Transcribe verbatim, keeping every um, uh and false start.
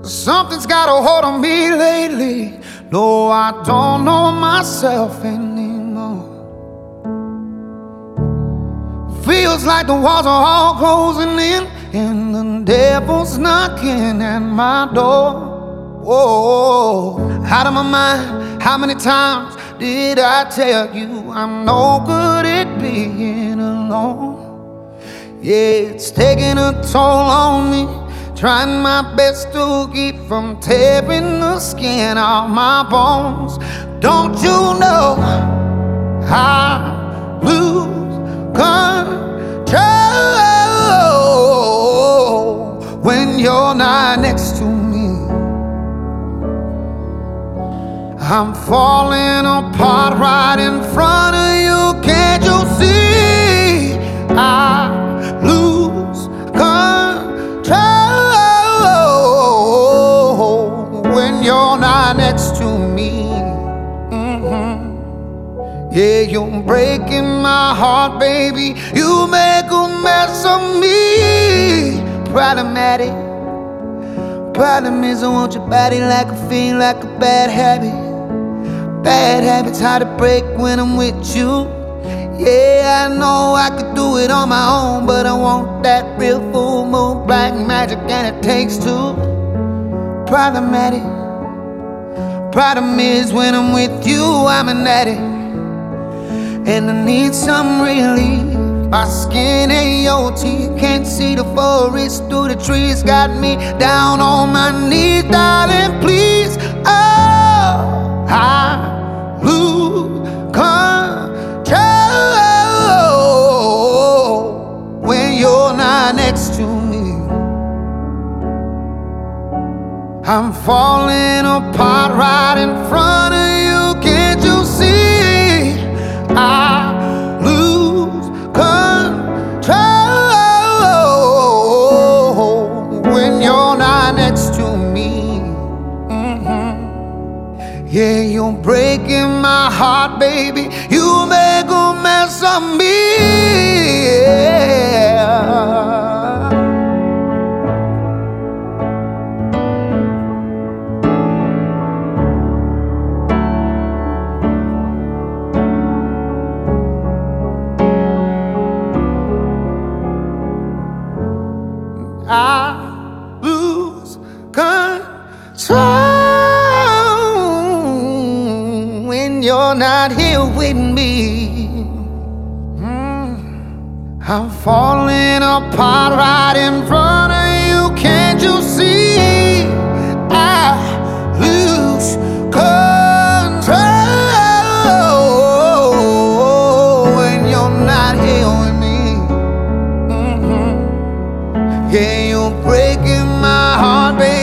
Something's got a hold on me lately. No, I don't know myself anymore. Feels like the walls are all closing in, and the devil's knocking at my door. Whoa, out of my mind. How many times did I tell you I'm no good at being alone? Yeah, it's taking a toll on me, trying my best to keep from tearing the skin off my bones. Don't you know I lose control when you're not next to me? I'm falling apart right in front of you. Can't you see? I lose control when you're not next to me. Mm-hmm. Yeah, you're breaking my heart, baby. You make a mess of me. Problematic. Problem is I want your body like a fiend, like a bad habit. Bad habits hard to break when I'm with you. Yeah, I know I could do it on my own, but I want that real full moon black magic, and it takes two. Problematic. Problem is when I'm with you, I'm an addict, and I need some relief. My skin ain't your teeth, can't see the forest through the trees. Got me down on my knees, darling, please. Oh, I lose control when you're not next to me. I'm falling apart right in front of you. Can't you see? I lose control when you're not next to me. Mm-hmm. Yeah, you're breaking my heart, baby. You make a mess of me. Yeah. I lose control when you're not here with me. Mm. I'm falling apart right in front of you. Can't you see? I lose control when you're not here with me. Mm-hmm. Yeah, you're breaking my heart, baby.